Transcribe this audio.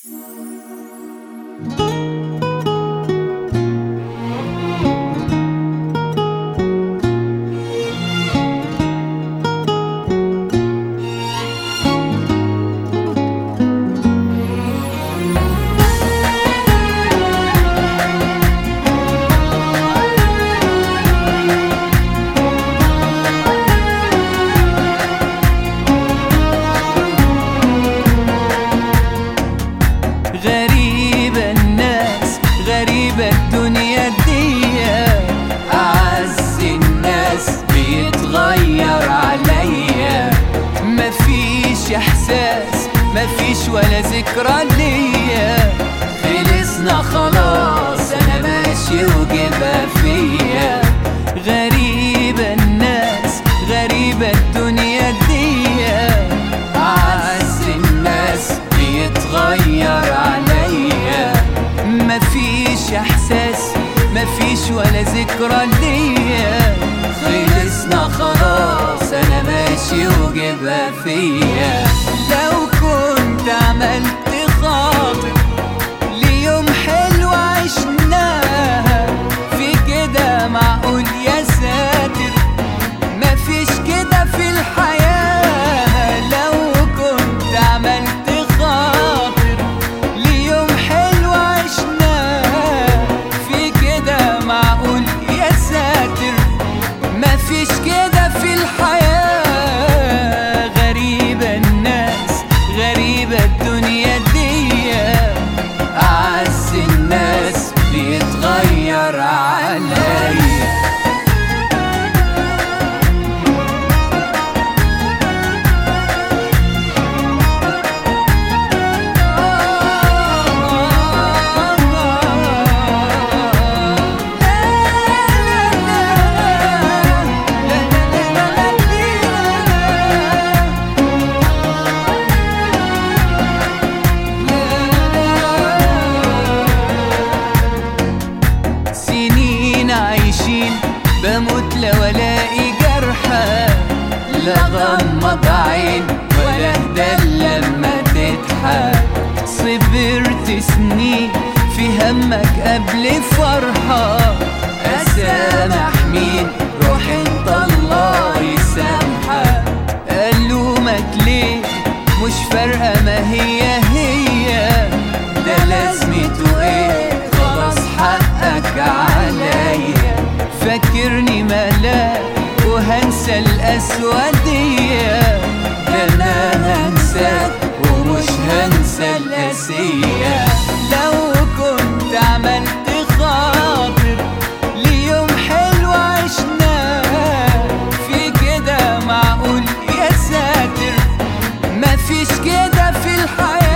غريبة الناس، غريبة الدنيا دي، أعز الناس بيتغير عليا. مفيش إحساس، مفيش ولا ذكرى ليا، خلصنا خلاص أنا ماشي وجبها فيا. غريبة الناس، غريبة الدنيا دي، أعز الناس بيتغير عليا. مفيش إحساس، مفيش ولا ذكرى ليا، خلصنا خلاص أنا ماشي وجبها فيا. لو كنت عملت خاطر ليوم حلو عشناها، في كده معقول يا ساتر؟ مفيش كده في الحياة. لو كنت عملت خاطر ليوم حلو عشناه، في كده معقول يا ساتر؟ مفيش كده في الحياة. غريبة الناس، غريبة الدنيا دي، أعز الناس بيتغير عليا. عايشين بموت لو الاقي جرحى، لا غمض عين ولا اهدى لما تضحك. صبرت سنين في همك قبل فرحة، اسامح مين؟ روح انت الله يسامحك. الومك ليه؟ مش فارقة ما هي هي، ده لازمته ايه؟ خلاص حقك عليا. فاكرني ملاك وهنسى الأسودية، ده أنا هنساك ومش هنسى القاسية. لو كنت عملت خاطر ليوم حلو عشناه، في كده معقول يا ساتر؟ مفيش كده في الحياة.